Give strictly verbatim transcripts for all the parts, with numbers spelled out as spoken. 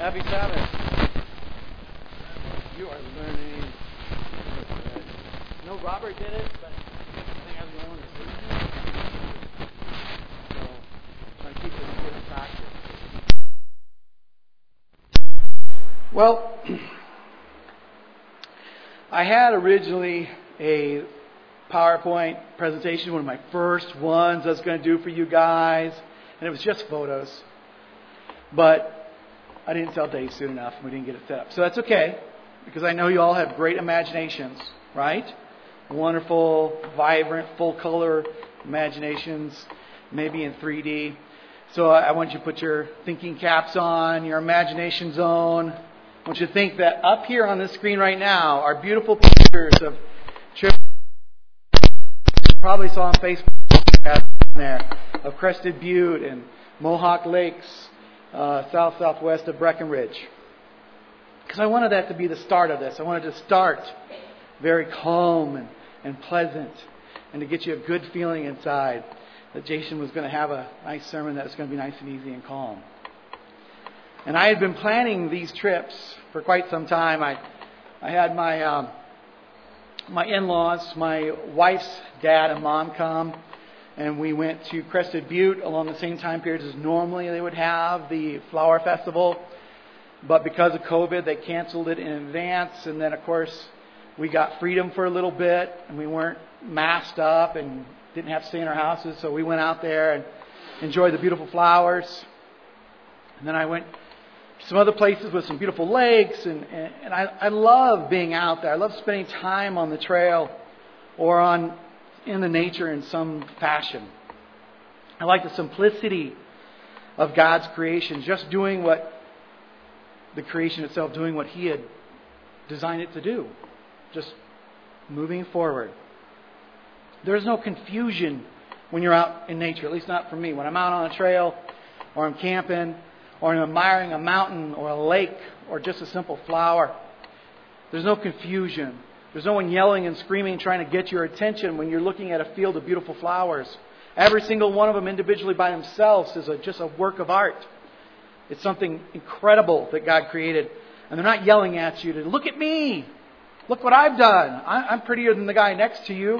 Happy Sabbath. You are learning. No, Robert did it, but I think I was the only one that's doing it. So, trying to keep this good in practice. Well, I had originally a PowerPoint presentation, one of my first ones I was going to do for you guys, and it was just photos. But I didn't tell Dave soon enough, and we didn't get it set up. So that's okay, because I know you all have great imaginations, right? Wonderful, vibrant, full-color imaginations, maybe in three D. So I want you to put your thinking caps on, your imagination zone. I want you to think that up here on the screen right now are beautiful pictures of trips you probably saw on Facebook there, of Crested Butte and Mohawk Lakes, uh, south-southwest of Breckenridge. Because I wanted that to be the start of this. I wanted to start very calm and, and pleasant, and to get you a good feeling inside that Jason was going to have a nice sermon that was going to be nice and easy and calm. And I had been planning these trips for quite some time. I I had my um, my in-laws, my wife's dad and mom come, and we went to Crested Butte along the same time period as normally they would have the Flower Festival. But because of COVID, they canceled it in advance. And then, of course, we got freedom for a little bit, and we weren't masked up and didn't have to stay in our houses. So we went out there and enjoyed the beautiful flowers. And then I went to some other places with some beautiful lakes. And, and, and I, I love being out there. I love spending time on the trail or on in the nature in some fashion. I like the simplicity of God's creation, just doing what the creation itself, doing what He had designed it to do, just moving forward. There's no confusion when you're out in nature, at least not for me. When I'm out on a trail, or I'm camping, or I'm admiring a mountain or a lake, or just a simple flower, there's no confusion. There's no one yelling and screaming trying to get your attention when you're looking at a field of beautiful flowers. Every single one of them individually by themselves is a, just a work of art. It's something incredible that God created. And they're not yelling at you to, look at me. Look what I've done. I'm prettier than the guy next to you.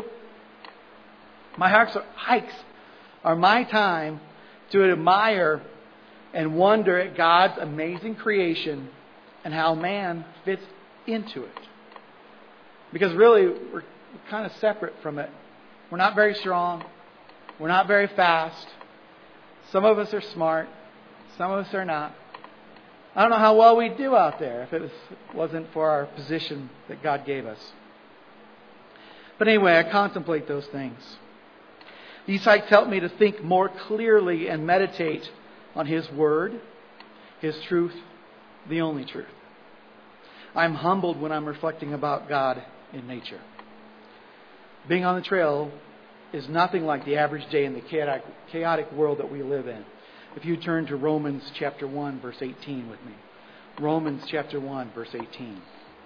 My hikes are, hikes are my time to admire and wonder at God's amazing creation and how man fits into it. Because really, we're kind of separate from it. We're not very strong. We're not very fast. Some of us are smart. Some of us are not. I don't know how well we'd do out there if it was, wasn't for our position that God gave us. But anyway, I contemplate those things. These hikes help me to think more clearly and meditate on His Word, His truth, the only truth. I'm humbled when I'm reflecting about God in nature. Being on the trail is nothing like the average day in the chaotic, chaotic world that we live in. If you turn to Romans chapter one, verse eighteen with me. Romans chapter one, verse eighteen.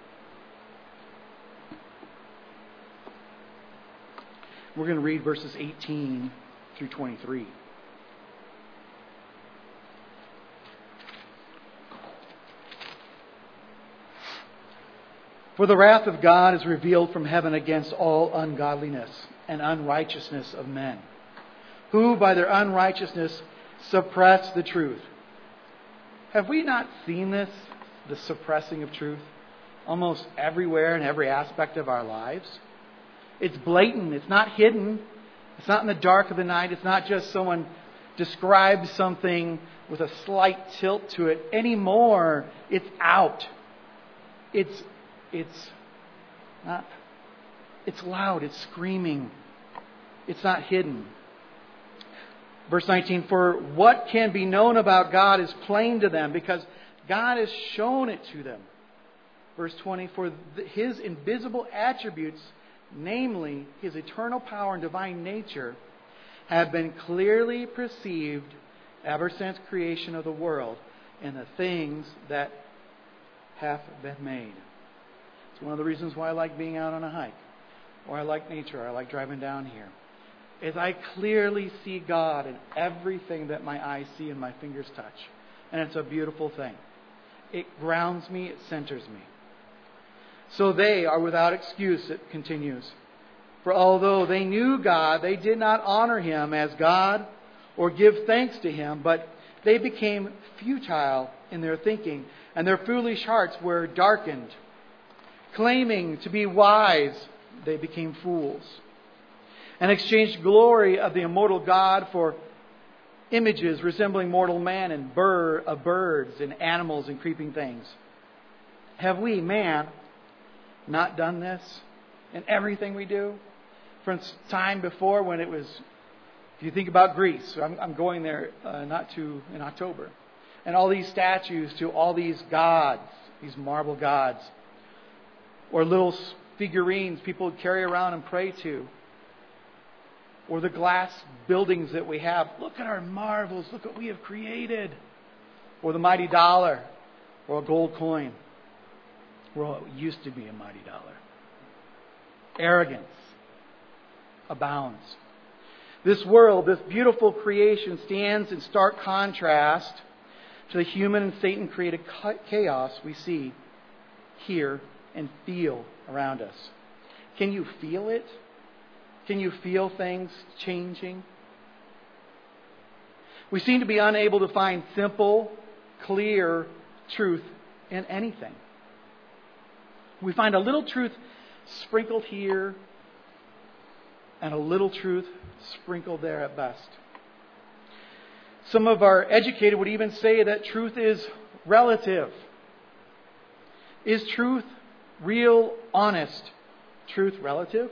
We're going to read verses eighteen through twenty-three. For the wrath of God is revealed from heaven against all ungodliness and unrighteousness of men, who by their unrighteousness suppress the truth. Have we not seen this, the suppressing of truth, almost everywhere in every aspect of our lives? It's blatant. It's not hidden. It's not in the dark of the night. It's not just someone describes something with a slight tilt to it. Anymore, it's out. It's It's not, it's loud, it's screaming. It's not hidden. Verse nineteen, for what can be known about God is plain to them because God has shown it to them. Verse twenty, for His invisible attributes, namely His eternal power and divine nature, have been clearly perceived ever since creation of the world and the things that have been made. It's one of the reasons why I like being out on a hike, or I like nature, or I like driving down here, is I clearly see God in everything that my eyes see and my fingers touch. And it's a beautiful thing. It grounds me. It centers me. So they are without excuse, it continues. For although they knew God, they did not honor Him as God or give thanks to Him, but they became futile in their thinking, and their foolish hearts were darkened. Claiming to be wise, they became fools, and exchanged glory of the immortal God for images resembling mortal man and bird of birds and animals and creeping things. Have we, man, not done this in everything we do? From time before when it was, if you think about Greece, I'm, I'm going there uh, not to in October, and all these statues to all these gods, these marble gods, or little figurines people would carry around and pray to, or the glass buildings that we have. Look at our marvels. Look what we have created. Or the mighty dollar, or a gold coin. Well, it used to be a mighty dollar. Arrogance abounds. This world, this beautiful creation, stands in stark contrast to the human and Satan-created chaos we see, hear, and feel around us. Can you feel it? Can you feel things changing? We seem to be unable to find simple, clear truth in anything. We find a little truth sprinkled here and a little truth sprinkled there at best. Some of our educated would even say that truth is relative. Is truth real, honest truth relative?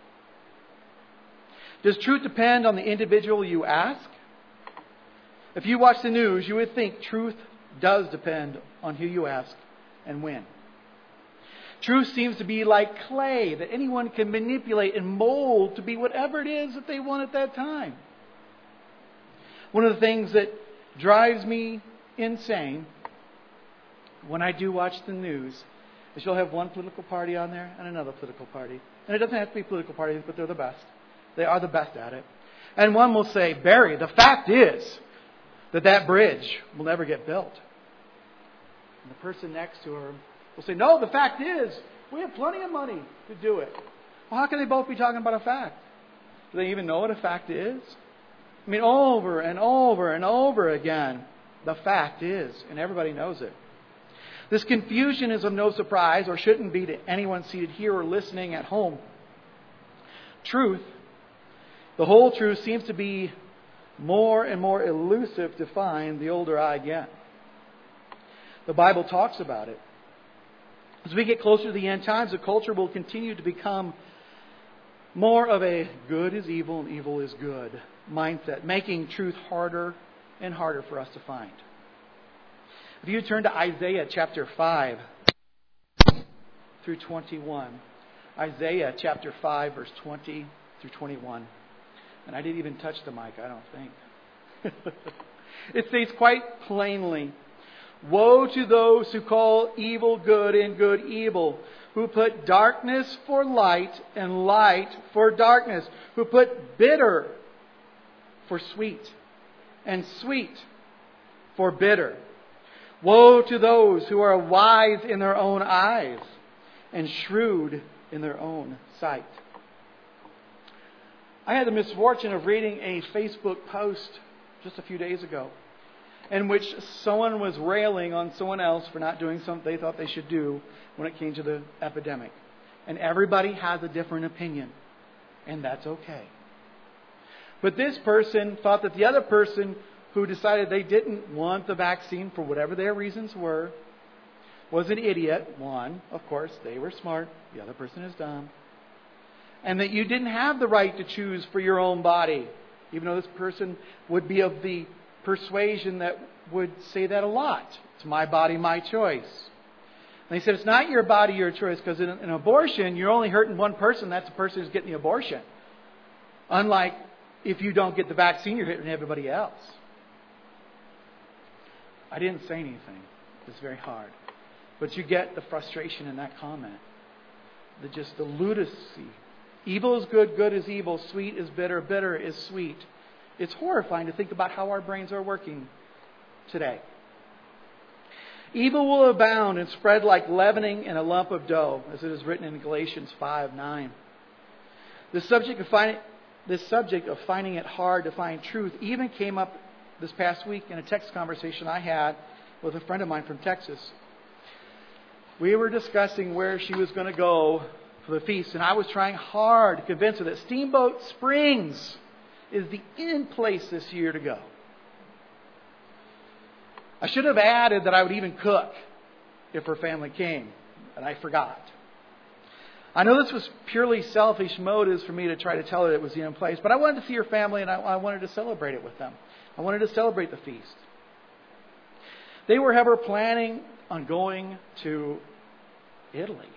Does truth depend on the individual you ask? If you watch the news, you would think truth does depend on who you ask and when. Truth seems to be like clay that anyone can manipulate and mold to be whatever it is that they want at that time. One of the things that drives me insane when I do watch the news is you'll have one political party on there and another political party. And it doesn't have to be political parties, but they're the best. They are the best at it. And one will say, Barry, the fact is that that bridge will never get built. And the person next to her will say, no, the fact is, we have plenty of money to do it. Well, how can they both be talking about a fact? Do they even know what a fact is? I mean, over and over and over again, the fact is, and everybody knows it. This confusion is of no surprise, or shouldn't be to anyone seated here or listening at home. Truth, the whole truth, seems to be more and more elusive to find the older I get. The Bible talks about it. As we get closer to the end times, the culture will continue to become more of a good is evil and evil is good mindset, making truth harder and harder for us to find. If you turn to Isaiah chapter five through twenty-one. Isaiah chapter five, verse twenty through twenty-one. And I didn't even touch the mic, I don't think. It states quite plainly, woe to those who call evil good and good evil, who put darkness for light and light for darkness, who put bitter for sweet and sweet for bitter. Woe to those who are wise in their own eyes and shrewd in their own sight. I had the misfortune of reading a Facebook post just a few days ago in which someone was railing on someone else for not doing something they thought they should do when it came to the epidemic. And everybody has a different opinion, and that's okay. But this person thought that the other person who decided they didn't want the vaccine for whatever their reasons were was an idiot. One, of course, they were smart. The other person is dumb. And that you didn't have the right to choose for your own body, even though this person would be of the persuasion that would say that a lot. It's my body, my choice. And he said, it's not your body, your choice, because in an abortion, you're only hurting one person. That's the person who's getting the abortion. Unlike if you don't get the vaccine, you're hurting everybody else. I didn't say anything. It's very hard. But you get the frustration in that comment. The just the lunacy. Evil is good, good is evil, sweet is bitter, bitter is sweet. It's horrifying to think about how our brains are working today. Evil will abound and spread like leavening in a lump of dough, as it is written in Galatians five nine. The subject of finding, this subject of finding it hard to find truth even came up this past week in a text conversation I had with a friend of mine from Texas. We were discussing where she was going to go for the feast, and I was trying hard to convince her that Steamboat Springs is the in place this year to go. I should have added that I would even cook if her family came, and I forgot. I know this was purely selfish motives for me to try to tell her it was the in place, but I wanted to see her family, and I, I wanted to celebrate it with them. I wanted to celebrate the feast. They were ever planning on going to Italy.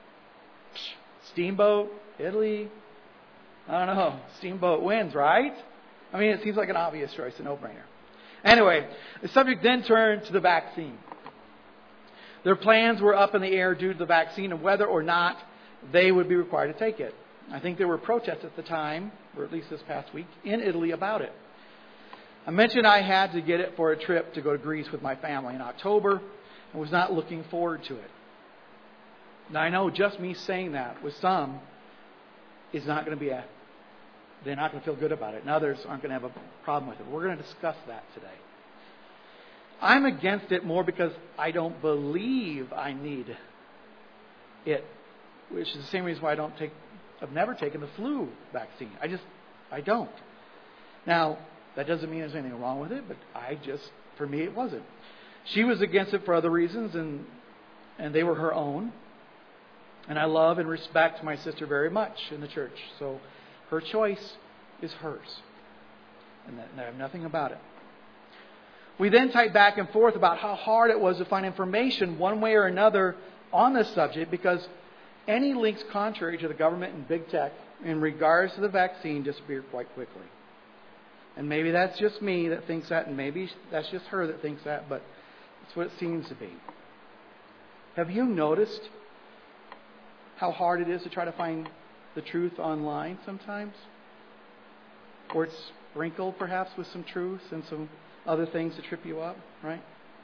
Steamboat, Italy. I don't know. Steamboat wins, right? I mean, it seems like an obvious choice, a no-brainer. Anyway, the subject then turned to the vaccine. Their plans were up in the air due to the vaccine and whether or not they would be required to take it. I think there were protests at the time, or at least this past week, in Italy about it. I mentioned I had to get it for a trip to go to Greece with my family in October and was not looking forward to it. Now, I know just me saying that with some is not going to be a, they're not going to feel good about it, and others aren't going to have a problem with it. We're going to discuss that today. I'm against it more because I don't believe I need it, which is the same reason why I don't take, I've never taken the flu vaccine. I just, I don't. Now, that doesn't mean there's anything wrong with it, but I just, for me, it wasn't. She was against it for other reasons, and and they were her own. And I love and respect my sister very much in the church. So her choice is hers. And, that, and I have nothing about it. We then typed back and forth about how hard it was to find information one way or another on this subject because any links contrary to the government and big tech in regards to the vaccine disappeared quite quickly. And maybe that's just me that thinks that, and maybe that's just her that thinks that, but it's what it seems to be. Have you noticed how hard it is to try to find the truth online sometimes? Or it's sprinkled perhaps with some truths and some other things to trip you up, right?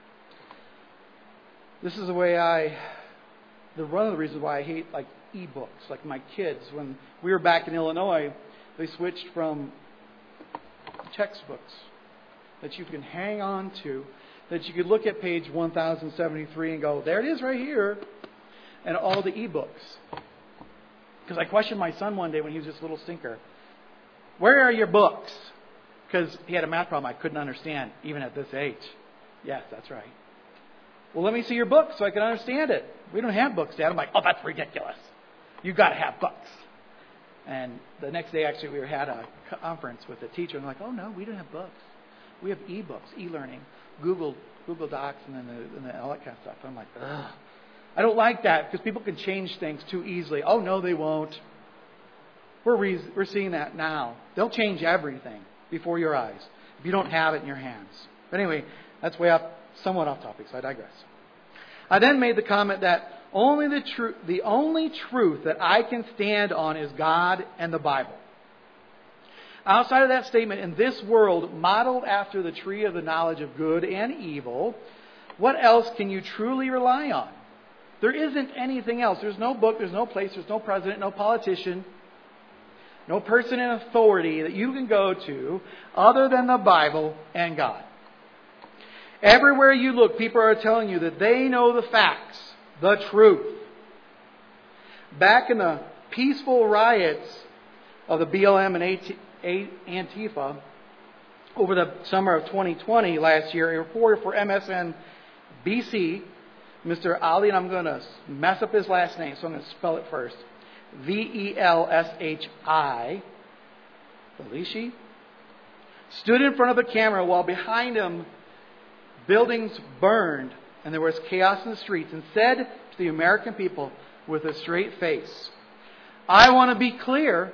This is the way I, the one of the reasons why I hate like e-books, like my kids. When we were back in Illinois, they switched from textbooks that you can hang on to, that you could look at page one thousand seventy-three and go, there it is right here, and all the e-books. Because I questioned my son one day when he was just a little stinker. Where are your books? Because he had a math problem I couldn't understand, even at this age. Yes, that's right. Well, let me see your book so I can understand it. We don't have books, Dad. I'm like, oh, that's ridiculous. You've got to have books. And the next day, actually, we had a conference with a teacher. And I'm like, oh, no, we don't have books. We have e-books, e-learning, Google Google Docs, and then the, and the, all that kind of stuff. And I'm like, ugh. I don't like that because people can change things too easily. Oh, no, they won't. We're, re- we're seeing that now. They'll change everything before your eyes if you don't have it in your hands. But anyway, that's way off, somewhat off topic, so I digress. I then made the comment that only the tru- the only truth that I can stand on is God and the Bible. Outside of that statement, in this world modeled after the tree of the knowledge of good and evil, what else can you truly rely on? There isn't anything else. There's no book, there's no place, there's no president, no politician, no person in authority that you can go to other than the Bible and God. Everywhere you look, people are telling you that they know the facts, the truth. Back in the peaceful riots of the B L M and Antifa over the summer of twenty twenty last year, a reporter for M S N B C, Mister Ali, and I'm going to mess up his last name, so I'm going to spell it first. V E L S H I, Velishi, stood in front of the camera while behind him buildings burned and there was chaos in the streets, and said to the American people with a straight face, I want to be clear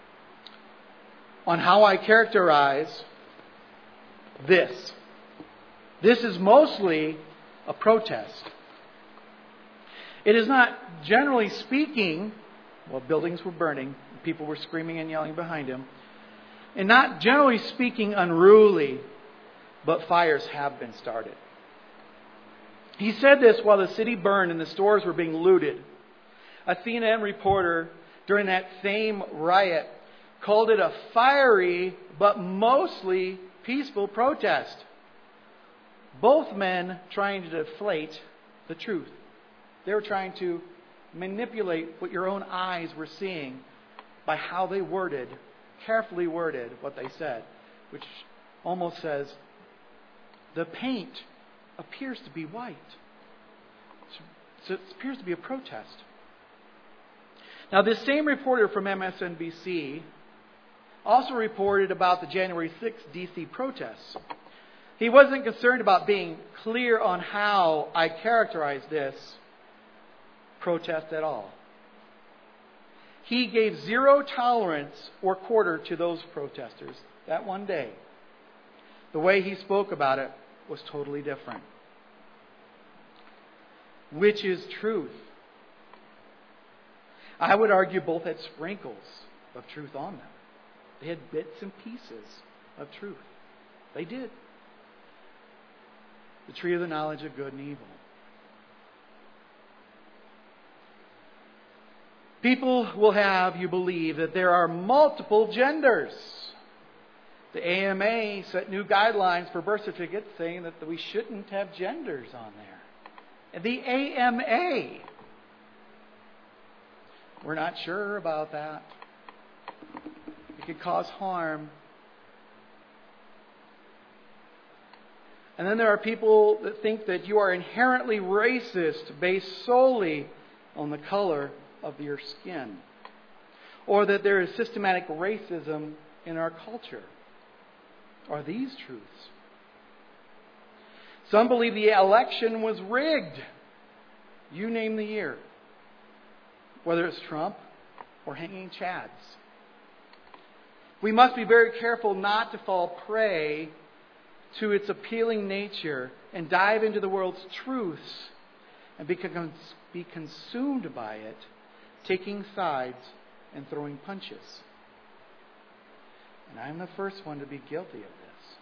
on how I characterize this. This is mostly a protest. It is not, generally speaking, well, buildings were burning, people were screaming and yelling behind him, and not generally speaking unruly, but fires have been started. He said this while the city burned and the stores were being looted. A C N N reporter during that same riot called it a fiery but mostly peaceful protest. Both men trying to deflate the truth. They were trying to manipulate what your own eyes were seeing by how they worded, carefully worded what they said, which almost says, the paint appears to be white. So it appears to be a protest. Now, this same reporter from M S N B C also reported about the January sixth D C protests. He wasn't concerned about being clear on how I characterize this protest at all. He gave zero tolerance or quarter to those protesters that one day. The way he spoke about it was totally different. Which is truth? I would argue both had sprinkles of truth on them. They had bits and pieces of truth. They did. The tree of the knowledge of good and evil. People will have you believe that there are multiple genders. The A M A set new guidelines for birth certificates saying that we shouldn't have genders on there. And the A M A. We're not sure about that. It could cause harm. And then there are people that think that you are inherently racist based solely on the color of your skin. Or that there is systematic racism in our culture. Are these truths? Some believe the election was rigged. You name the year. Whether it's Trump or hanging chads. We must be very careful not to fall prey to its appealing nature and dive into the world's truths and be, con- be consumed by it, taking sides and throwing punches. And I'm the first one to be guilty of this.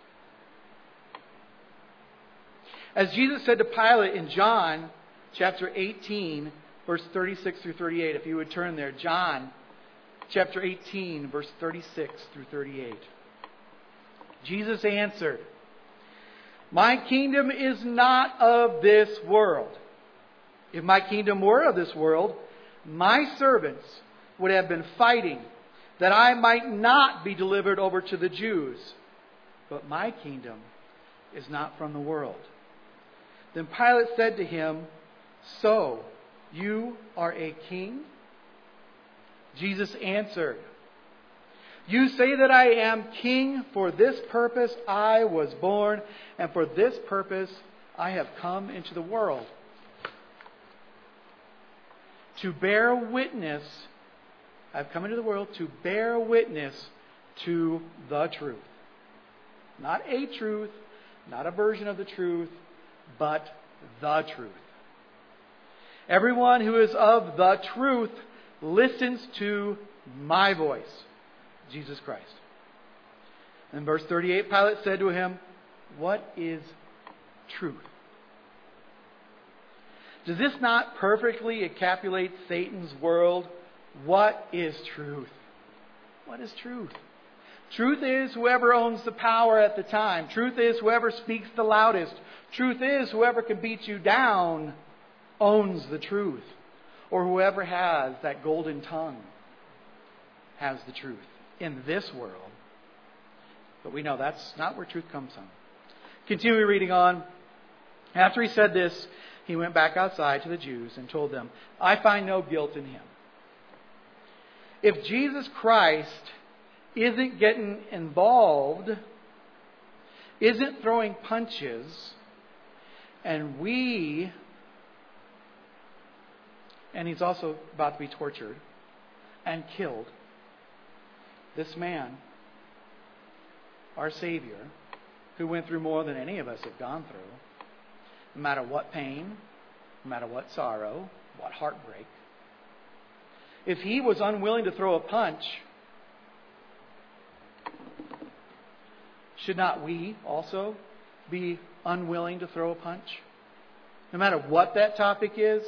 As Jesus said to Pilate in John chapter eighteen, verse thirty-six through thirty-eight, if you would turn there, John chapter eighteen, verse thirty-six through thirty-eight. Jesus answered, "My kingdom is not of this world. If my kingdom were of this world, my servants would have been fighting that I might not be delivered over to the Jews. But my kingdom is not from the world." Then Pilate said to him, "So, you are a king?" Jesus answered, "You say that I am king. For this purpose I was born, and for this purpose I have come into the world. To bear witness, I've come into the world to bear witness to the truth." Not a truth, not a version of the truth, but the truth. "Everyone who is of the truth listens to my voice." Jesus Christ. In verse thirty-eight, Pilate said to him, "What is truth?" Does this not perfectly encapsulate Satan's world? What is truth? What is truth? Truth is whoever owns the power at the time. Truth is whoever speaks the loudest. Truth is whoever can beat you down owns the truth. Or whoever has that golden tongue has the truth in this world. But we know that's not where truth comes from. Continue reading on. After he said this, he went back outside to the Jews and told them, "I find no guilt in him." If Jesus Christ isn't getting involved, isn't throwing punches, and we, and he's also about to be tortured and killed, this man, our Savior, who went through more than any of us have gone through, no matter what pain, no matter what sorrow, what heartbreak, if he was unwilling to throw a punch, should not we also be unwilling to throw a punch? no matter what that topic is.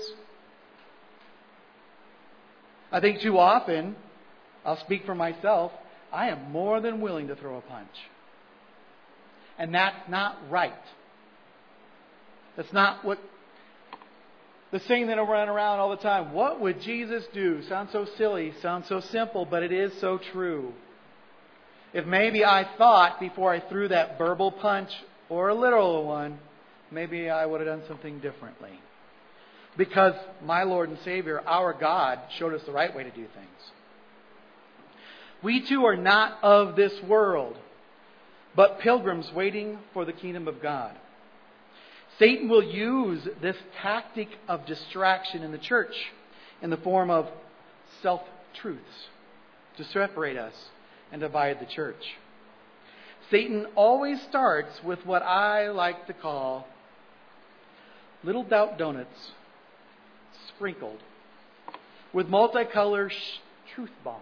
I think too often, I'll speak for myself, I am more than willing to throw a punch. And that's not right. That's not what the saying that I run around all the time. What would Jesus do? Sounds so silly, sounds so simple, but it is so true. If maybe I thought before I threw that verbal punch or a literal one, maybe I would have done something differently. Because my Lord and Savior, our God, showed us the right way to do things. We too are not of this world, but pilgrims waiting for the kingdom of God. Satan will use this tactic of distraction in the church in the form of self-truths to separate us and divide the church. Satan always starts with what I like to call little doubt donuts sprinkled with multicolored sh- truth bombs.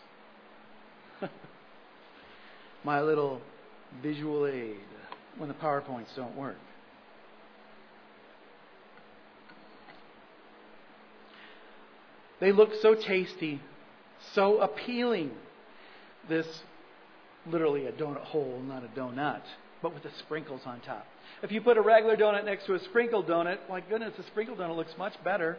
My little visual aid when the PowerPoints don't work. They look so tasty, so appealing. This, literally a donut hole, not a donut, but with the sprinkles on top. If you put a regular donut next to a sprinkled donut, my goodness, the sprinkled donut looks much better.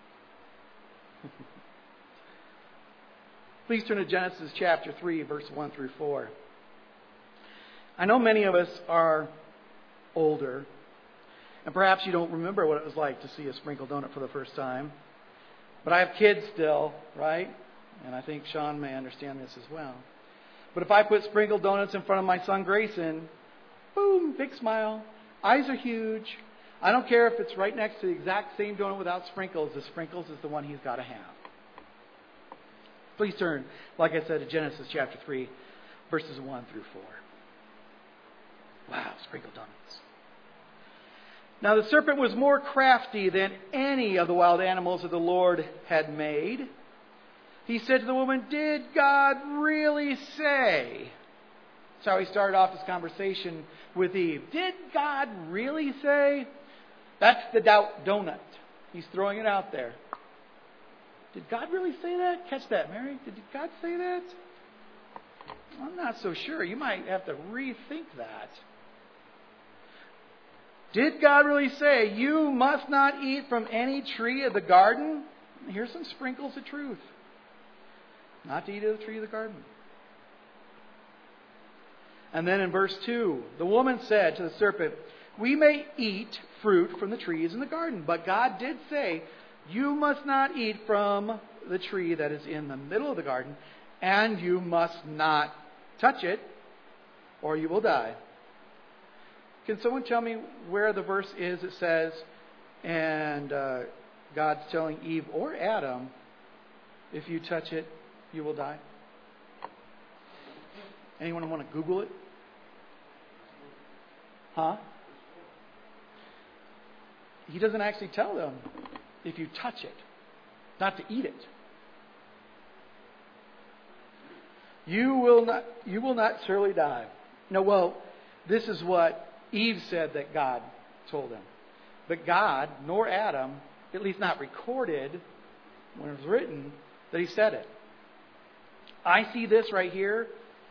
Please turn to Genesis chapter three, verse one through four. I know many of us are older, and perhaps you don't remember what it was like to see a sprinkled donut for the first time. But I have kids still, right? And I think Sean may understand this as well. But if I put sprinkled donuts in front of my son Grayson, boom, big smile. Eyes are huge. I don't care if it's right next to the exact same donut without sprinkles. The sprinkles is the one he's got to have. Please turn, like I said, to Genesis chapter three, verses one through four. Wow, sprinkled donuts. Now the serpent was more crafty than any of the wild animals that the Lord had made. He said to the woman, "Did God really say?" That's how he started off his conversation with Eve. Did God really say? That's the doubt donut. He's throwing it out there. Did God really say that? Catch that, Mary. Did God say that? I'm not so sure. You might have to rethink that. Did God really say, "You must not eat from any tree of the garden"? Here's some sprinkles of truth. Not to eat of the tree of the garden. And then in verse two, the woman said to the serpent, "We may eat fruit from the trees in the garden, but God did say, 'You must not eat from the tree that is in the middle of the garden, and you must not touch it, or you will die.'" Can someone tell me where the verse is that says, and uh, God's telling Eve or Adam, if you touch it, you will die? Anyone want to Google it? Huh? He doesn't actually tell them if you touch it, not to eat it. You will not, you will not surely die. No, well, this is what Eve said that God told them. But God, nor Adam, at least not recorded when it was written, that he said it. I see this right here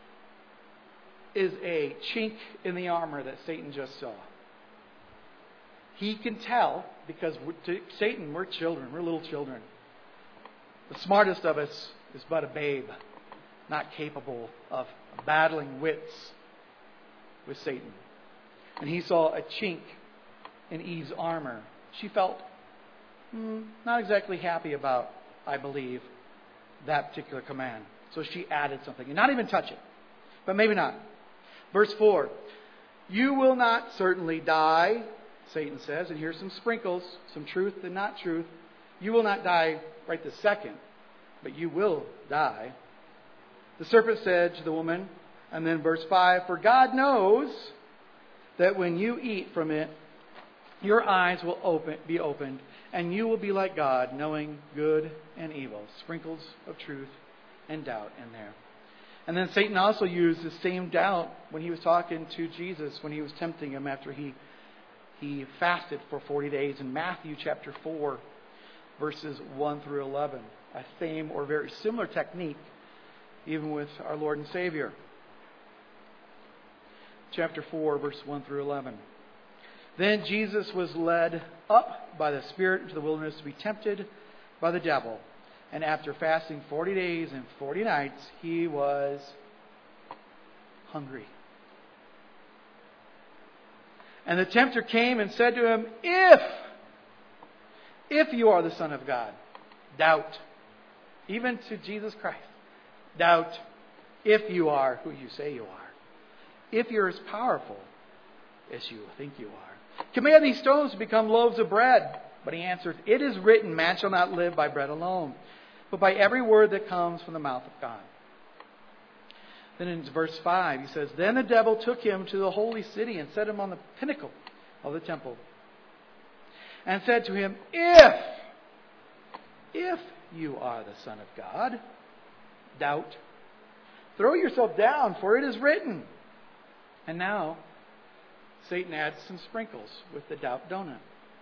is a chink in the armor that Satan just saw. He can tell, because we're, to Satan, we're children, we're little children. The smartest of us is but a babe, not capable of battling wits with Satan. And he saw a chink in Eve's armor. She felt mm, not exactly happy about, I believe, that particular command. So she added something. And not even touch it. But maybe not. Verse four. "You will not certainly die," Satan says. And here's some sprinkles, some truth and not truth. You will not die right this second, but you will die. The serpent said to the woman, and then verse five, "For God knows that when you eat from it, your eyes will open, be opened, and you will be like God, knowing good and evil." Sprinkles of truth and doubt in there. And then Satan also used the same doubt when he was talking to Jesus, when he was tempting him after he he fasted for forty days in Matthew chapter four, verses one through eleven. A same or very similar technique, even with our Lord and Savior. Chapter four, verse one through eleven. Then Jesus was led up by the Spirit into the wilderness to be tempted by the devil. And after fasting forty days and forty nights, he was hungry. And the tempter came and said to him, If, if you are the Son of God, doubt. Even to Jesus Christ. Doubt if you are who you say you are. If you're as powerful as you think you are. Command these stones to become loaves of bread. But he answered, It is written, man shall not live by bread alone, but by every word that comes from the mouth of God. Then in verse five, he says, Then the devil took him to the holy city and set him on the pinnacle of the temple. And said to him, If, if you are the Son of God, doubt. Throw yourself down, for it is written. And now, Satan adds some sprinkles with the doubt donut.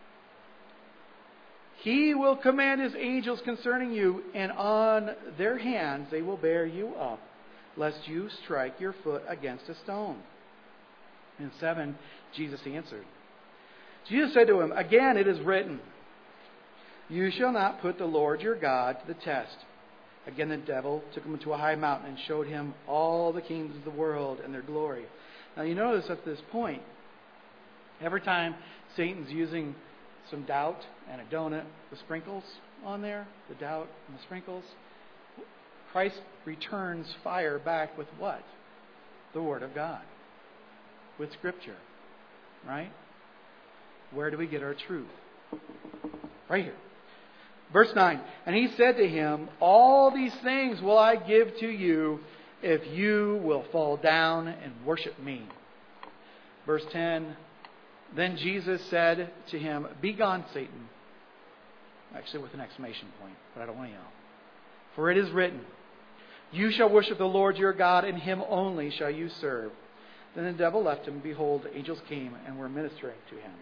He will command his angels concerning you, and on their hands they will bear you up, lest you strike your foot against a stone. In seven, Jesus answered. Jesus said to him, Again it is written, You shall not put the Lord your God to the test. Again the devil took him to a high mountain and showed him all the kingdoms of the world and their glory. Now you notice at this point, every time Satan's using some doubt and a donut with sprinkles on there, the doubt and the sprinkles, Christ returns fire back with what? The Word of God. With Scripture. Right? Where do we get our truth? Right here. Verse nine. And he said to him, All these things will I give to you if you will fall down and worship me. Verse ten. Then Jesus said to him, Begone, Satan. Actually with an exclamation point, but I don't want to yell. For it is written, You shall worship the Lord your God, and him only shall you serve. Then the devil left him. Behold, the angels came and were ministering to him.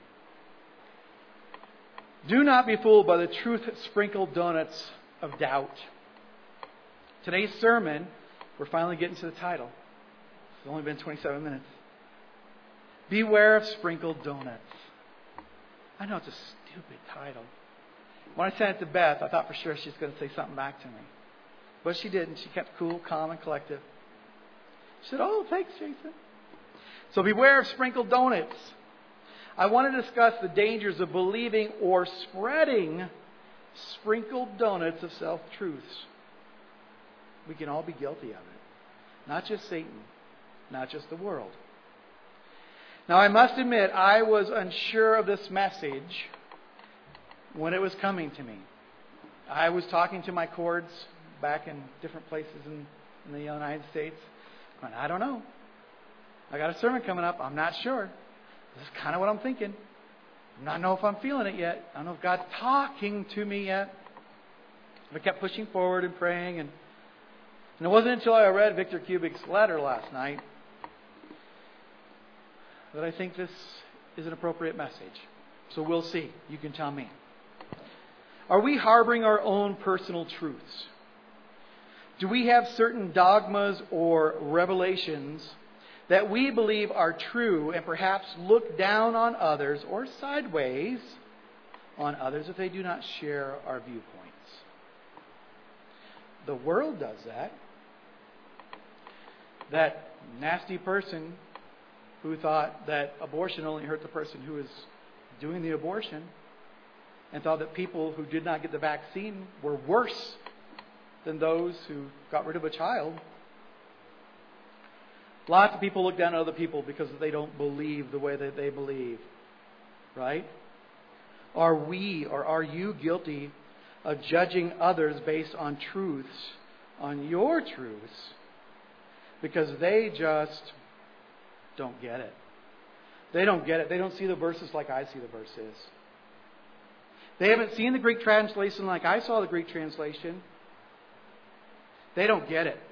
Do not be fooled by the truth-sprinkled donuts of doubt. Today's sermon, we're finally getting to the title. It's only been twenty-seven minutes. Beware of sprinkled donuts. I know it's a stupid title. When I sent it to Beth, I thought for sure she was going to say something back to me. But she didn't. She kept cool, calm, and collective. She said, Oh, thanks, Jason. So beware of sprinkled donuts. I want to discuss the dangers of believing or spreading sprinkled donuts of self-truths. We can all be guilty of it. Not just Satan. Not just the world. Now, I must admit, I was unsure of this message when it was coming to me. I was talking to my cords back in different places in, in the United States. And I don't know. I got a sermon coming up. I'm not sure. This is kind of what I'm thinking. I don't know if I'm feeling it yet. I don't know if God's talking to me yet. I kept pushing forward and praying. And, and it wasn't until I read Victor Kubik's letter last night that I think this is an appropriate message. So we'll see. You can tell me. Are we harboring our own personal truths? Do we have certain dogmas or revelations that we believe are true and perhaps look down on others or sideways on others if they do not share our viewpoints? The world does that. That nasty person who thought that abortion only hurt the person who was doing the abortion and thought that people who did not get the vaccine were worse than those who got rid of a child. Lots of people look down on other people because they don't believe the way that they believe. Right? Are we or are you guilty of judging others based on truths, on your truths, because they just don't get it? They don't get it. They don't see the verses like I see the verses. They haven't seen the Greek translation like I saw the Greek translation. They don't get it.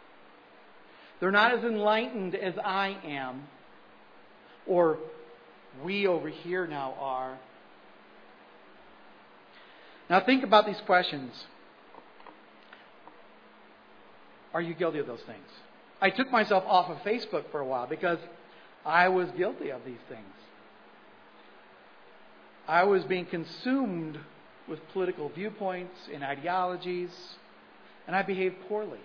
They're not as enlightened as I am, or We over here now are. Now think about these questions. Are you guilty of those things? I took myself off of Facebook for a while because I was guilty of these things. I was being consumed with political viewpoints and ideologies, and I behaved poorly.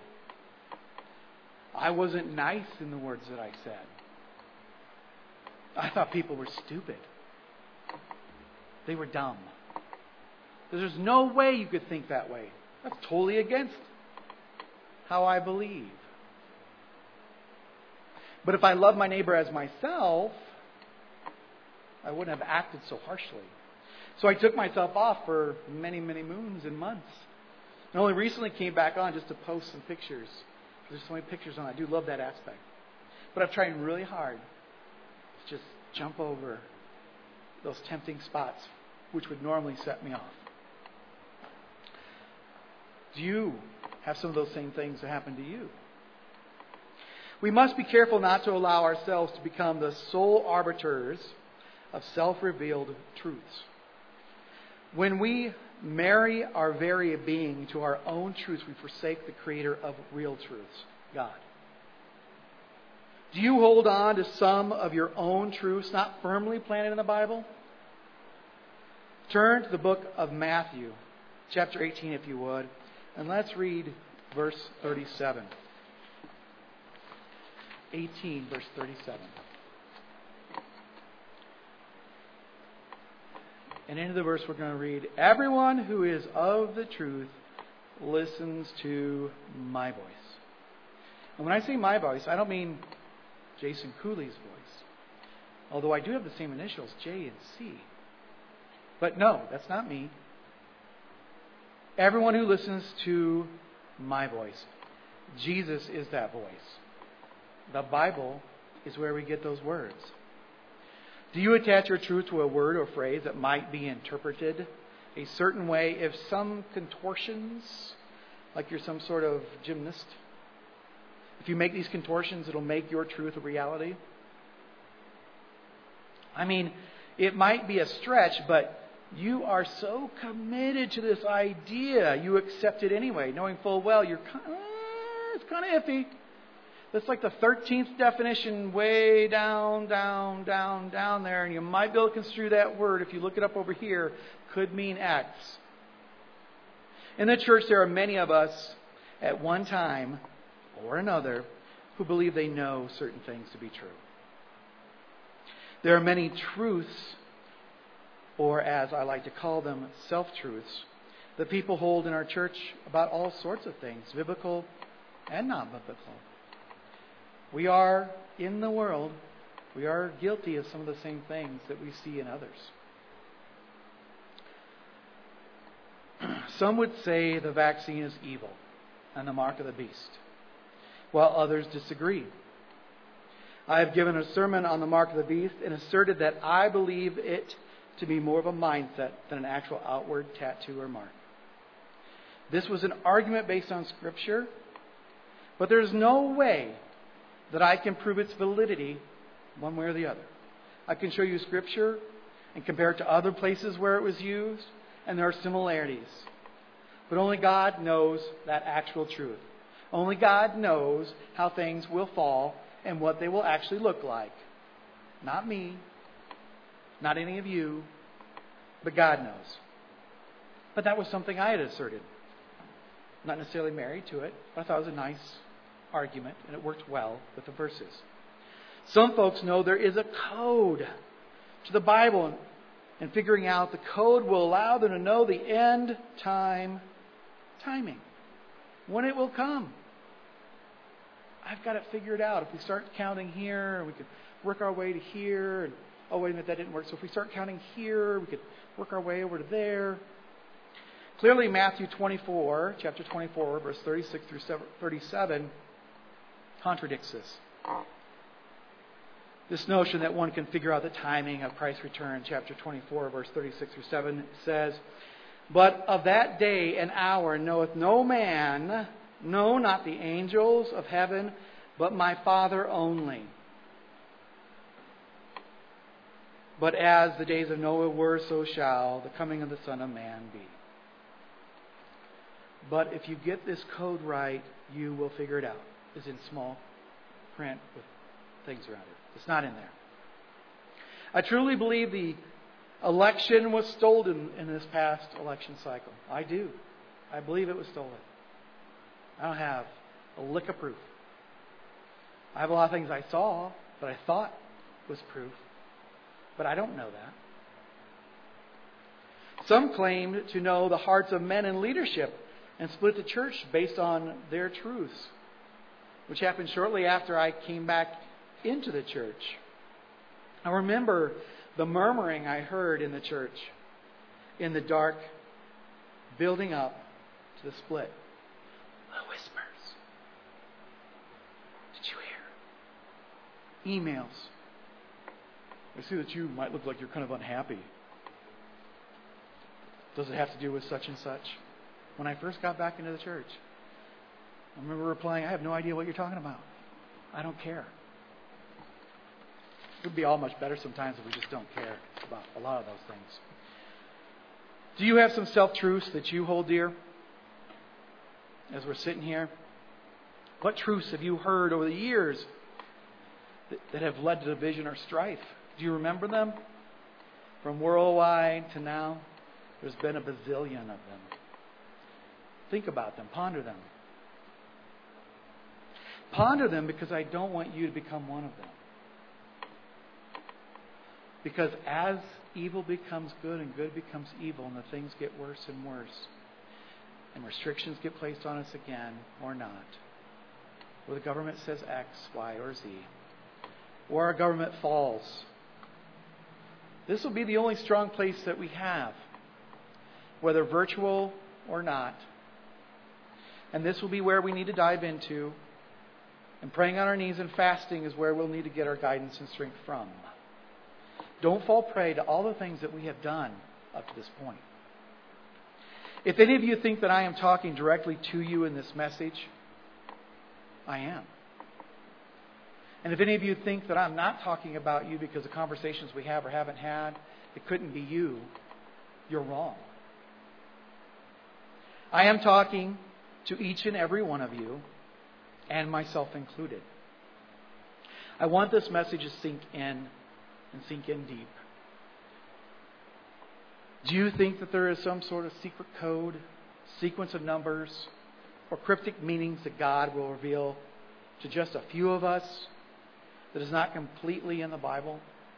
I wasn't nice in the words that I said. I thought people were stupid. They were dumb. There's no way you could think that way. That's totally against how I believe. But if I love my neighbor as myself, I wouldn't have acted so harshly. So I took myself off for many, many moons and months. And only recently came back on just to post some pictures. There's so many pictures on. I do love that aspect. But I've tried really hard to just jump over those tempting spots which would normally set me off. Do you have some of those same things that happen to you? We must be careful not to allow ourselves to become the sole arbiters of self-revealed truths. When we marry our very being to our own truths, we forsake the creator of real truths, God. Do you hold on to some of your own truths not firmly planted in the Bible? Turn to the book of Matthew, chapter eighteen, if you would, and let's read verse thirty-seven. eighteen, verse thirty-seven. And into the verse we're going to read, everyone who is of the truth listens to my voice. And when I say my voice, I don't mean Jason Cooley's voice. Although I do have the same initials, J and C. But no, that's not me. Everyone who listens to my voice. Jesus is that voice. The Bible is where we get those words. Do you attach your truth to a word or phrase that might be interpreted a certain way if some contortions, like you're some sort of gymnast? If you make these contortions, it'll make your truth a reality? I mean, it might be a stretch, but you are so committed to this idea, you accept it anyway, knowing full well you're kind of, uh, it's kind of iffy. That's like the thirteenth definition way down, down, down, down there. And you might be able to construe that word, if you look it up over here, could mean X. In the church, there are many of us at one time or another who believe they know certain things to be true. There are many truths, or as I like to call them, self-truths, that people hold in our church about all sorts of things, biblical and non-biblical. We are in the world, we are guilty of some of the same things that we see in others. Some would say the vaccine is evil and the mark of the beast, while others disagree. I have given a sermon on the mark of the beast and asserted that I believe it to be more of a mindset than an actual outward tattoo or mark. This was an argument based on Scripture, but there's no way that I can prove its validity one way or the other. I can show you Scripture and compare it to other places where it was used, and there are similarities. But only God knows that actual truth. Only God knows how things will fall and what they will actually look like. Not me, not any of you, but God knows. But that was something I had asserted. Not necessarily married to it, but I thought it was a nice argument, and it worked well with the verses. Some folks know there is a code to the Bible, and, and figuring out the code will allow them to know the end time timing, when it will come. I've got it figured out. If we start counting here, we could work our way to here. And, oh, wait a minute, that didn't work. So if we start counting here, we could work our way over to there. Clearly, Matthew twenty-four, chapter twenty-four, verse thirty-six through thirty-seven, contradicts this. This notion that one can figure out the timing of Christ's return, chapter twenty-four, verse thirty-six through seven, says, "But of that day and hour knoweth no man, no, not the angels of heaven, but my Father only." But as the days of Noah were, so shall the coming of the Son of Man be. But if you get this code right, you will figure it out. It's in small print with things around it. It's not in there. I truly believe the election was stolen in this past election cycle. I do. I believe it was stolen. I don't have a lick of proof. I have a lot of things I saw that I thought was proof, but I don't know that. Some claim to know the hearts of men in leadership and split the church based on their truths, which happened shortly after I came back into the church. I remember the murmuring I heard in the church in the dark, building up to the split. The whispers. Did you hear? Emails. I see that you might look like you're kind of unhappy. Does it have to do with such and such? When I first got back into the church, I remember replying, I have no idea what you're talking about. I don't care. It would be all much better sometimes if we just don't care about a lot of those things. Do you have some self-truths that you hold dear as we're sitting here? What truths have you heard over the years that, that have led to division or strife? Do you remember them? From worldwide to now, there's been a bazillion of them. Think about them. Ponder them. Ponder them because I don't want you to become one of them. Because as evil becomes good and good becomes evil and the things get worse and worse and restrictions get placed on us again or not, or the government says X, Y, or Z, or our government falls, this will be the only strong place that we have, whether virtual or not. And this will be where we need to dive into. And praying on our knees and fasting is where we'll need to get our guidance and strength from. Don't fall prey to all the things that we have done up to this point. If any of you think that I am talking directly to you in this message, I am. And if any of you think that I'm not talking about you because the conversations we have or haven't had, it couldn't be you, you're wrong. I am talking to each and every one of you, and myself included. I want this message to sink in and sink in deep. Do you think that there is some sort of secret code, sequence of numbers, or cryptic meanings that God will reveal to just a few of us that is not completely in the Bible?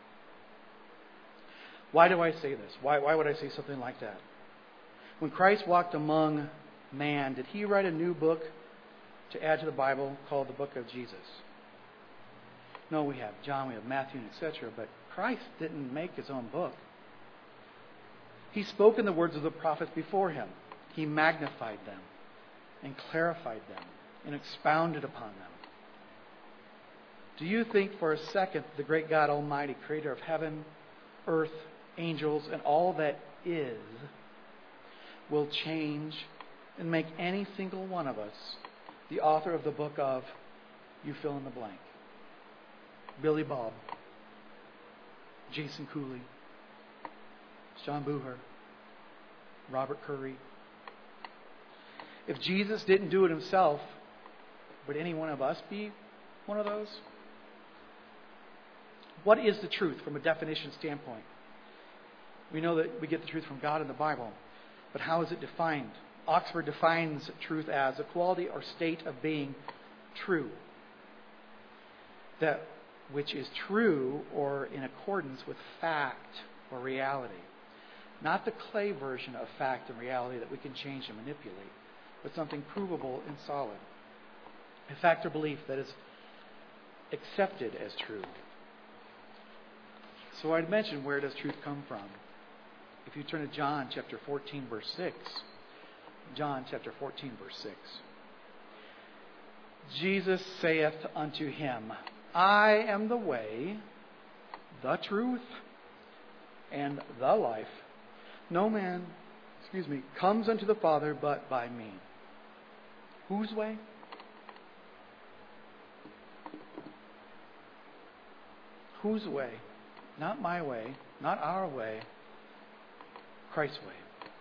Why do I say this? Why, why would I say something like that? When Christ walked among man, did he write a new book to add to the Bible called the Book of Jesus? No, we have John, we have Matthew, et cetera. But Christ didn't make his own book. He spoke in the words of the prophets before him. He magnified them and clarified them and expounded upon them. Do you think for a second the great God Almighty, creator of heaven, earth, angels, and all that is, will change and make any single one of us the author of the book of you fill in the blank? Billy Bob, Jason Cooley, John Booher, Robert Curry. If Jesus didn't do it himself, would any one of us be one of those? What is the truth from a definition standpoint? We know that we get the truth from God in the Bible, but how is it defined? Oxford defines truth as a quality or state of being true. That which is true or in accordance with fact or reality. Not the clay version of fact and reality that we can change and manipulate, but something provable and solid. A fact or belief that is accepted as true. So I'd mention, where does truth come from? If you turn to John chapter fourteen, verse six. John chapter fourteen, verse six. Jesus saith unto him, I am the way, the truth, and the life. No man, excuse me, comes unto the Father but by me. Whose way? Whose way? Not my way, Not our way, Christ's way.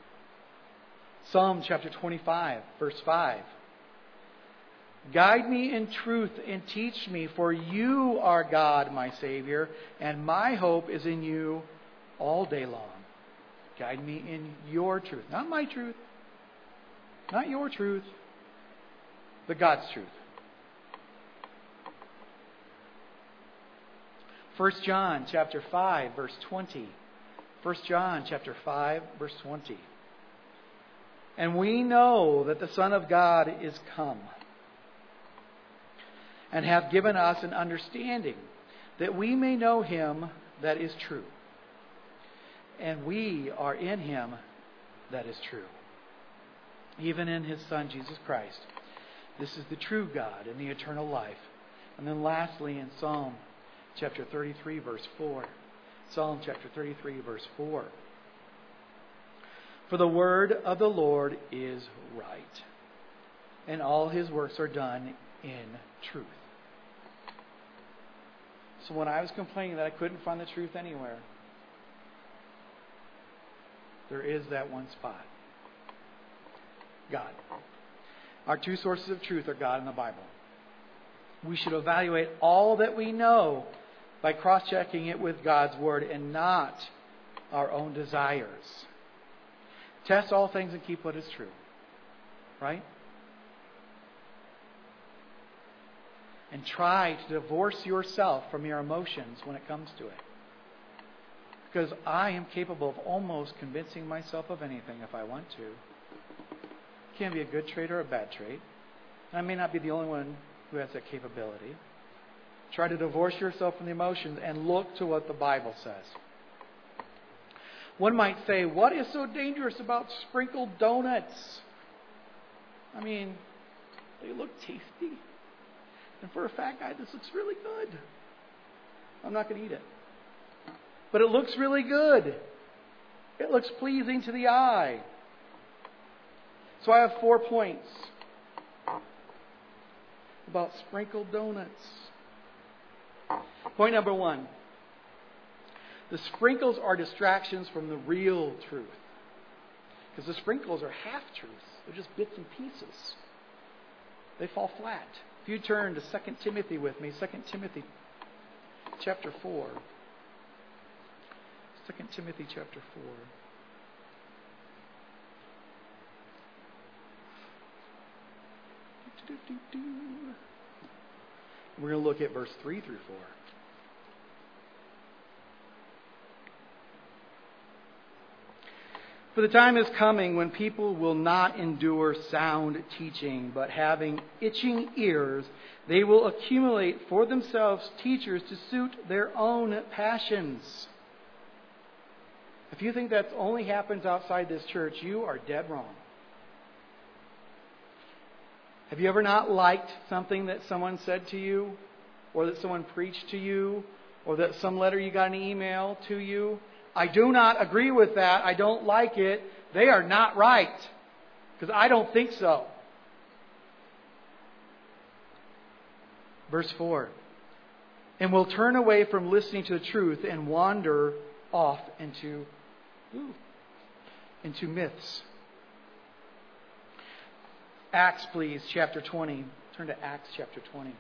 Psalm chapter twenty-five, verse five. Guide me in truth and teach me, for you are God, my Savior, and my hope is in you all day long. Guide me in your truth. Not my truth. Not your truth. But God's truth. First John chapter five, verse twenty. First John chapter five, verse twenty. And we know that the Son of God is come, and hath given us an understanding, that we may know Him that is true. And we are in Him that is true, even in His Son Jesus Christ. This is the true God and the eternal life. And then lastly, in Psalm chapter thirty-three, verse four. Psalm chapter thirty-three, verse four. For the word of the Lord is right, and all His works are done in truth. So when I was complaining that I couldn't find the truth anywhere, there is that one spot. God. Our two sources of truth are God and the Bible. We should evaluate all that we know by cross-checking it with God's Word and not our own desires. Test all things and keep what is true. Right? And try to divorce yourself from your emotions when it comes to it. Because I am capable of almost convincing myself of anything if I want to. It can be a good trait or a bad trait. And I may not be the only one who has that capability. Try to divorce yourself from the emotions and look to what the Bible says. One might say, what is so dangerous about sprinkled donuts? I mean, they look tasty. And for a fat guy, this looks really good. I'm not going to eat it. But it looks really good. It looks pleasing to the eye. So I have four points about sprinkled donuts. Point number one. The sprinkles are distractions from the real truth. Because the sprinkles are half-truths. They're just bits and pieces. They fall flat. If you turn to Second Timothy with me, Second Timothy chapter four. Second Timothy chapter four. We're going to look at verse three through four. For the time is coming when people will not endure sound teaching, but having itching ears, they will accumulate for themselves teachers to suit their own passions. If you think that only happens outside this church, you are dead wrong. Have you ever not liked something that someone said to you, or that someone preached to you, or that some letter you got an email to you? I do not agree with that. I don't like it. They are not right. Because I don't think so. Verse four. And will turn away from listening to the truth and wander off into, ooh, into myths. Acts, please, chapter twenty. Turn to Acts chapter twenty.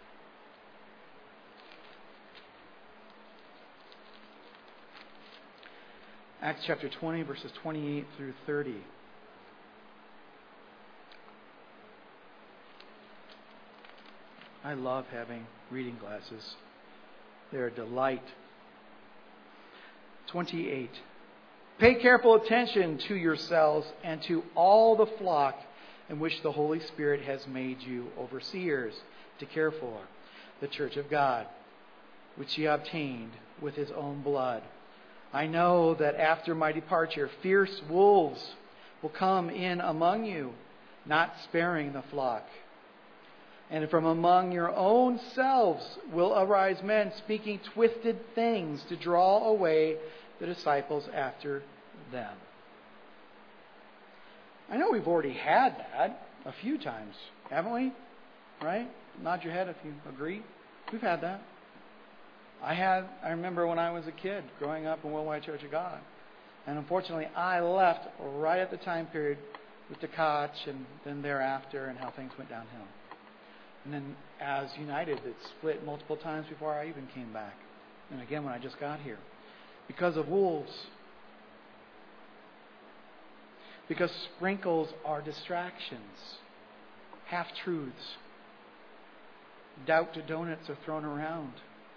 Acts chapter twenty, verses twenty-eight through thirty. I love having reading glasses. They're a delight. twenty-eight. Pay careful attention to yourselves and to all the flock in which the Holy Spirit has made you overseers to care for, the church of God, which He obtained with His own blood. I know that after my departure, fierce wolves will come in among you, not sparing the flock. And from among your own selves will arise men speaking twisted things to draw away the disciples after them. I know we've already had that a few times, haven't we? Right? Nod your head if you agree. We've had that. I had, I remember when I was a kid growing up in Worldwide Church of God. And unfortunately, I left right at the time period with the Koch and then thereafter and how things went downhill. And then as United, it split multiple times before I even came back. And again, when I just got here. Because of wolves. Because sprinkles are distractions. Half-truths. Doubt to donuts are thrown around.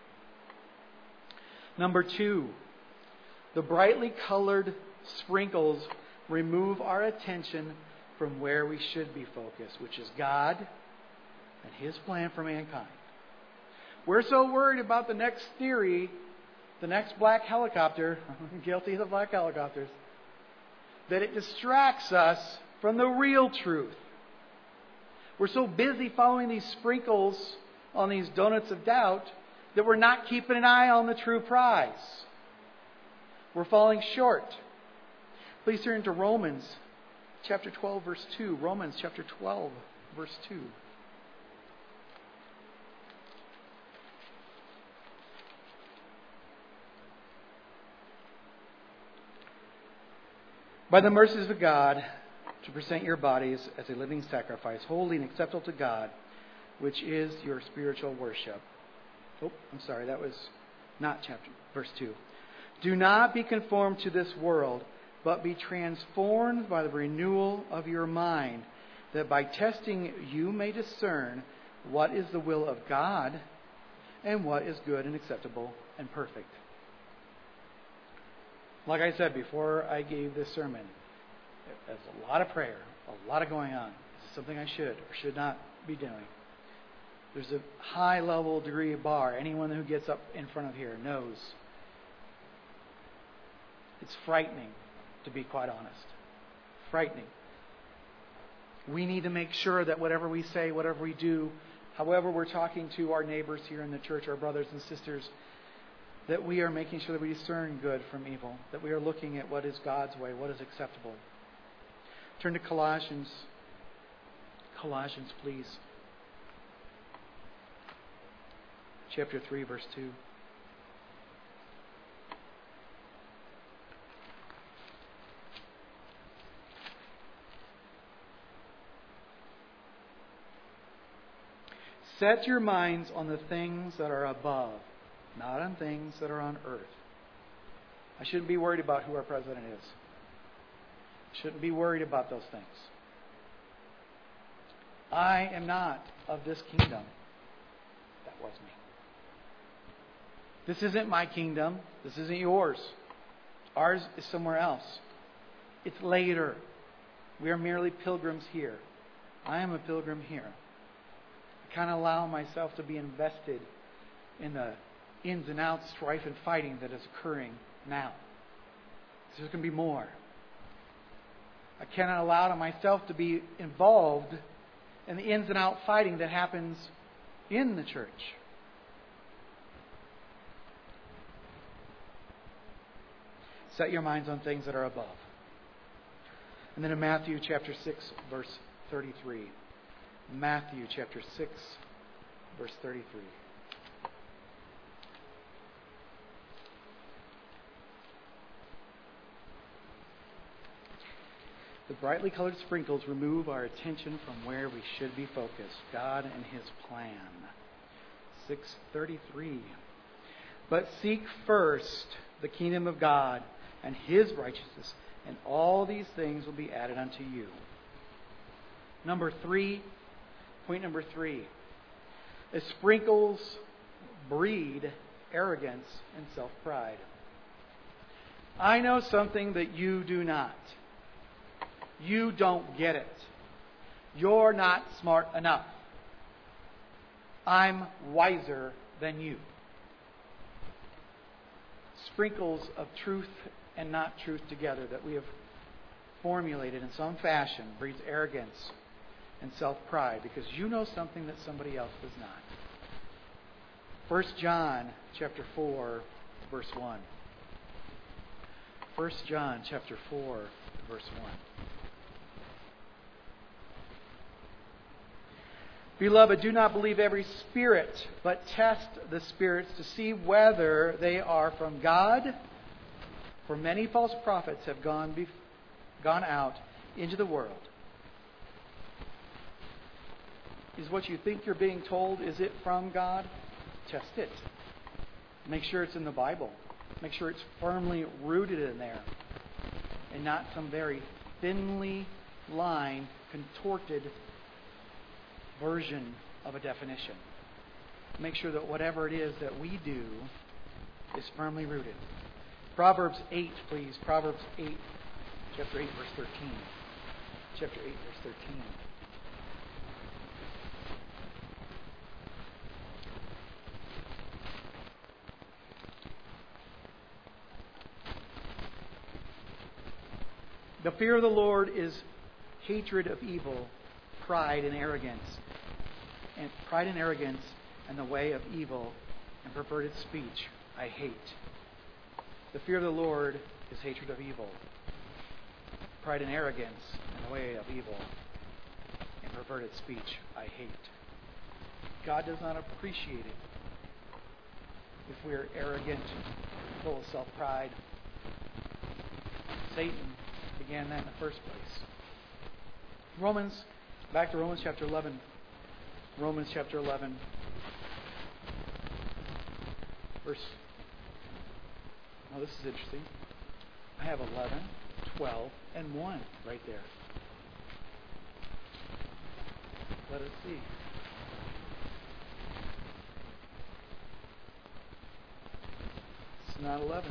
Number two, the brightly colored sprinkles remove our attention from where we should be focused, which is God and His plan for mankind. We're so worried about the next theory, the next black helicopter, guilty of the black helicopters, that it distracts us from the real truth. We're so busy following these sprinkles on these donuts of doubt that we're not keeping an eye on the true prize. We're falling short. Please turn to Romans chapter twelve, verse two. Romans chapter twelve, verse two. By the mercies of God, to present your bodies as a living sacrifice, holy and acceptable to God, which is your spiritual worship. Oh, I'm sorry, that was not chapter, verse two. Do not be conformed to this world, but be transformed by the renewal of your mind, that by testing you may discern what is the will of God and what is good and acceptable and perfect. Like I said before I gave this sermon, there's a lot of prayer, a lot of going on. This is something I should or should not be doing. There's a high level degree of bar. Anyone who gets up in front of here knows. It's frightening, to be quite honest. Frightening. We need to make sure that whatever we say, whatever we do, however we're talking to our neighbors here in the church, our brothers and sisters, that we are making sure that we discern good from evil, that we are looking at what is God's way, what is acceptable. Turn to Colossians. Colossians, please. Chapter three, verse two. Set your minds on the things that are above, not on things that are on earth. I shouldn't be worried about who our president is. I shouldn't be worried about those things. I am not of this kingdom. That was me. This isn't my kingdom. This isn't yours. Ours is somewhere else. It's later. We are merely pilgrims here. I am a pilgrim here. I kind of allow myself to be invested in the ins and outs, strife and fighting that is occurring now. There's going to be more. I cannot allow myself to be involved in the ins and out fighting that happens in the church. Set your minds on things that are above. And then in Matthew chapter six, verse thirty-three. Matthew chapter six, verse thirty-three. The brightly colored sprinkles remove our attention from where we should be focused, God and His plan. six thirty-three. But seek first the kingdom of God and His righteousness, and all these things will be added unto you. Number three, point number three. The sprinkles breed arrogance and self-pride. I know something that you do not. You don't get it. You're not smart enough. I'm wiser than you. Sprinkles of truth and not truth together that we have formulated in some fashion breeds arrogance and self-pride because you know something that somebody else does not. First John chapter four, verse one. First John chapter four, verse one. Beloved, do not believe every spirit, but test the spirits to see whether they are from God. For many false prophets have gone, bef- gone out into the world. Is what you think you're being told, is it from God? Test it. Make sure it's in the Bible. Make sure it's firmly rooted in there. And not some very thinly lined, contorted version of a definition. Make sure that whatever it is that we do is firmly rooted. Proverbs eight, please. Proverbs eight, chapter eight, verse thirteen. Chapter eight, verse thirteen. The fear of the Lord is hatred of evil, pride and arrogance. And pride and arrogance and the way of evil and perverted speech I hate. The fear of the Lord is hatred of evil. Pride and arrogance and the way of evil and perverted speech I hate. God does not appreciate it if we are arrogant, full of self-pride. Satan began that in the first place. Romans, back to Romans chapter eleven. Romans chapter eleven, verse. Oh, this is interesting. I have eleven, twelve, and one right there. Let us see. It's not eleven.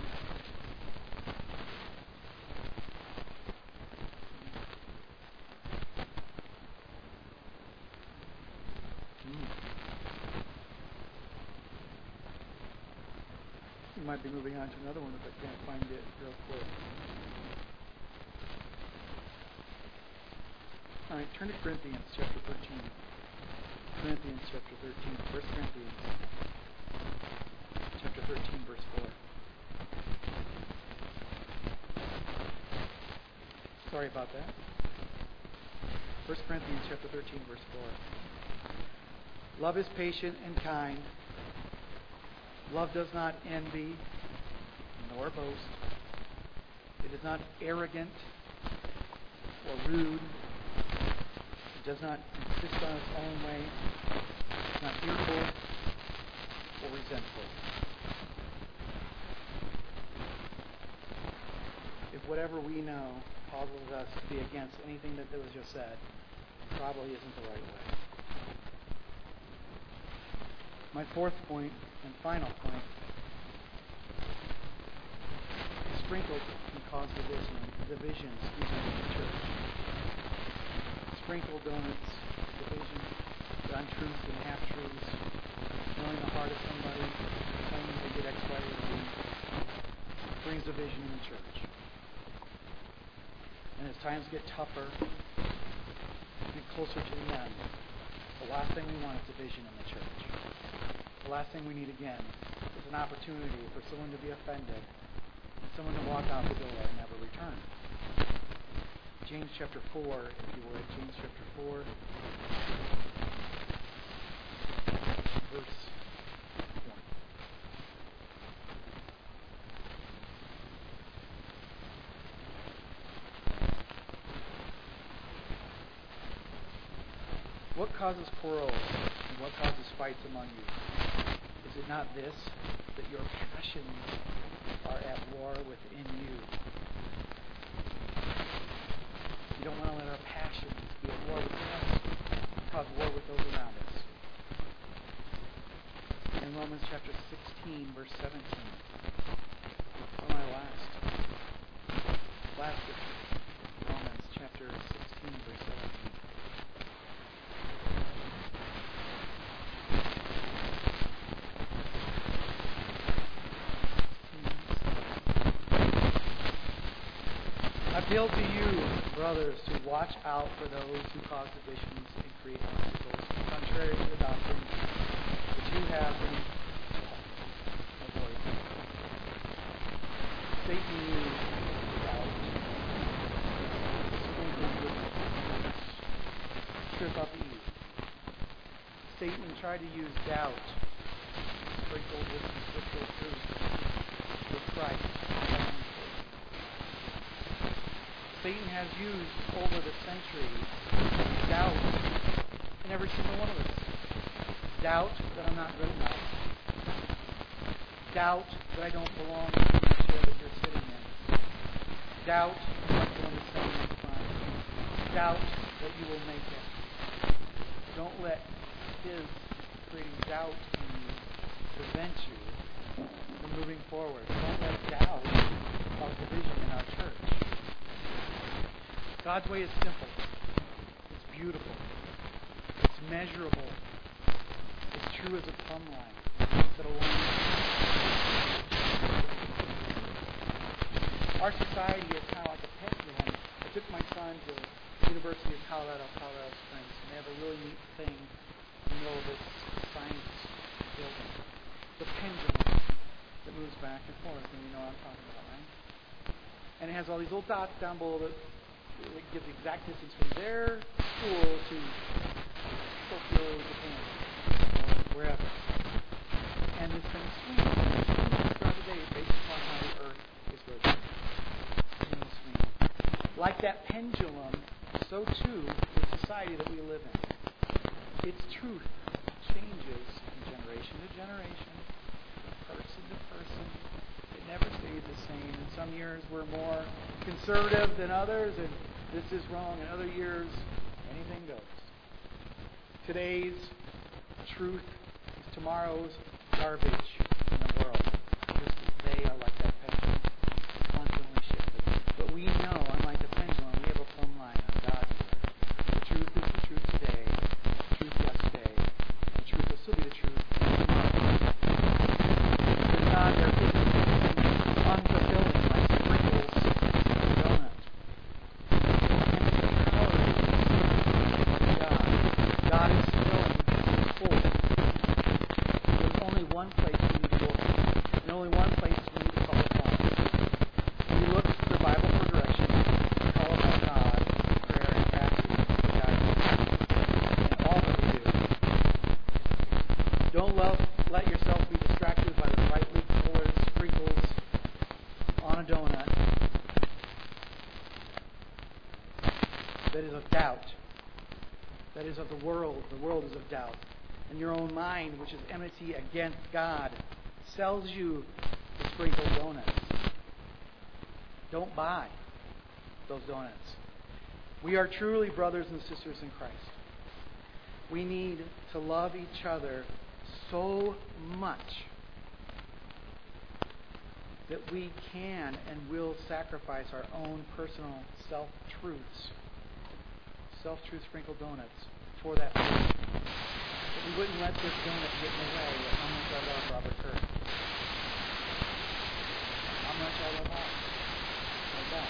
Might be moving on to another one if I can't find it real quick. All right, turn to Corinthians chapter thirteen. Corinthians chapter thirteen. First Corinthians chapter thirteen, verse four. Sorry about that. First Corinthians chapter thirteen, verse four. Love is patient and kind. Love does not envy, nor boast. It is not arrogant or rude. It does not insist on its own way. It is not irritable or resentful. If whatever we know causes us to be against anything that was just said, it probably isn't the right way. My fourth point and final point. Sprinkled can cause division, division excuse me, in the church. Sprinkled donuts, division, untruths and half-truths, knowing the heart of somebody, telling them they get X, Y, or Z, brings division in the church. And as times get tougher, get closer to the end, the last thing we want is division in the church. The last thing we need again is an opportunity for someone to be offended and someone to walk out the door and never return. James chapter four, if you would. James chapter four, verse one. What causes quarrels and what causes fights among you? Is it not this, that your passions are at war within you? We don't want to let our passions be at war within us, cause war with those around us. In Romans chapter sixteen, verse seventeen. Oh, my last. Last scripture. Romans chapter sixteen, verse seventeen. I appeal to you, brothers, to watch out for those who cause divisions and create obstacles, contrary to the doctrine which you have been avoided. Satan used doubt, sprinkled with trip up Eve. Satan tried to use doubt, sprinkled with some scriptural truth, with Christ. Satan has used over the centuries doubt in every single one of us. Doubt that I'm not good enough. Doubt that I don't belong in the chair that you're sitting in. Doubt that I'm going to stand in front. Doubt that you will make it. Don't let his creating doubt in you prevent you from moving forward. Don't let doubt cause division in our church. God's way is simple. It's beautiful. It's measurable. It's true as a plumb line. It's a line. Our society is kind of like a pendulum. I took my son to the University of Colorado, Colorado Springs, and they have a really neat thing in the middle of this science building. The pendulum that moves back and forth, and you know what I'm talking about, right? And it has all these little dots down below that it gives the exact distance from their school to Tokyo, Japan, or wherever. And it's going to swing throughout the day based upon how the Earth is rotating. It's going to swing. Like that pendulum, so too the society that we live in. Its truth changes from generation to generation, person to person. It never stays the same. In some years we're more conservative than others, and this is wrong. In other years, anything goes. Today's truth is tomorrow's garbage in the world. Just they are like that pendulum, constantly shifting. But we know, unlike the pendulum, we have a plumb line on God's word. The truth is the truth today, the truth yesterday, and the truth will still be the truth tomorrow. With God, there are things unfulfilling, like sprinkles in a donut. God is filling full. There's only one place we need to go, and only one place we need to call upon. We look to the Bible for direction, call upon God, prayer and fasting for guidance, in all that we do. Don't love, let yourself be distracted by the brightly colored sprinkles on a donut that is of doubt. That is of the world. The world is of doubt. And your own mind, which is enmity against God, sells you the sprinkled donuts. Don't buy those donuts. We are truly brothers and sisters in Christ. We need to love each other so much that we can and will sacrifice our own personal self-truths. Self-truth sprinkled donuts for that person. But we wouldn't let this donut get in the way of how much I love Robert Kirk. How much I love Alex. Like that.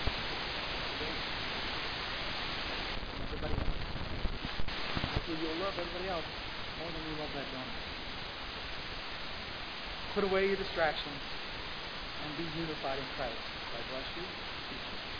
Everybody else. Hopefully you'll love everybody else more than you love that donut. Put away your distractions and be unified in Christ. God bless you.